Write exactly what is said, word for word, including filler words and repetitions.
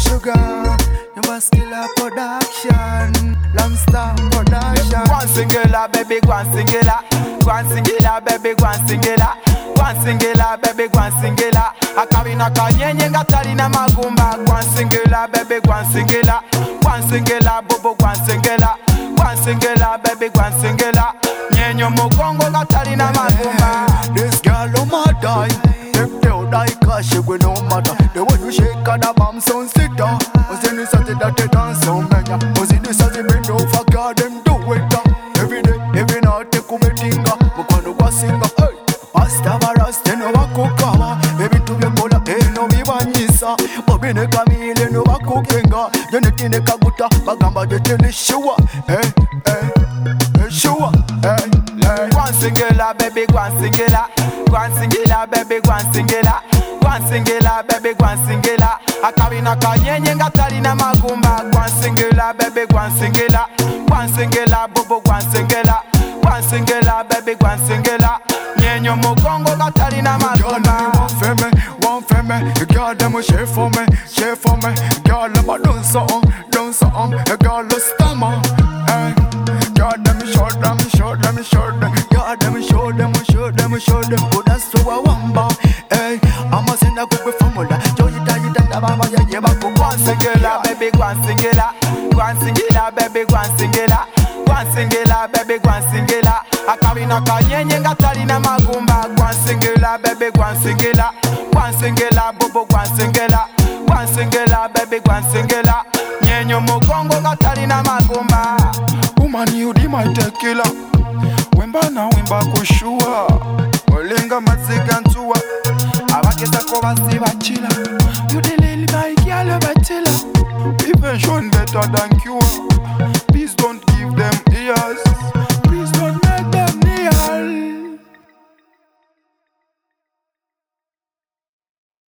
Sugar, you must kill a production. Long star production. One singular, baby, one singular. One singular, baby, one singular. One singular, baby, one singular. Akabina kanyenye ngatali na magumba. One singular, baby, one singular. One singular, bobo, one singular. One singular, baby, one singular. Nyenyo mugongo ngatali na magumba. This girl oh my die. If they die, cause she will no matter. The way you shake and the bomb sound sit down. Was in the city that they dance so many. Was in the city bend over, God them do it up. Every day, every night they come and tinga. Mukwano wa singa, hey. Pasta varas, teno wako kawa. Baby to be mola, eh no mi wanyisa. Obine kamile no wako kenga. Jenetine kaguta, bagamba jetele shua. Eh, eh, eh, shua. Eh, eh. One singular, baby, one singular. One singular, baby, one singular. One singular, baby, one singular. Akabina kanyenye ngatali na magumba. One singular, baby, one singular. One singular, bobo, one singular. One singular, baby, one singular. Nyenyo mugongo ngatali na magumba. One for me, one for me. You got them a share for me, share for me. Girl, let me do something, do something. You got the stammer, hey. God, let me show them, show them, show them. God, let me show them, show them, show them. Good as so I want ba. Hey, I'm a sinner go with formula. Joy, you die, you die, baba, yeah, yeah, back. One singular, baby, one singular. One singular, baby, one singular. One singular, baby, one singular. Akabina kanyenye ngatali na magumba. One singular, baby, one singular. One singular, bobo, one singular. One singular, baby, one singular. Nyenyo mugongo ngatali na magumba. Woman, you di my tequila. Wemba na wemba kushua. Olinga maziga ntuwa. Abakeza ko basi bachila. You the lily my girl bachila. Even shown better than you.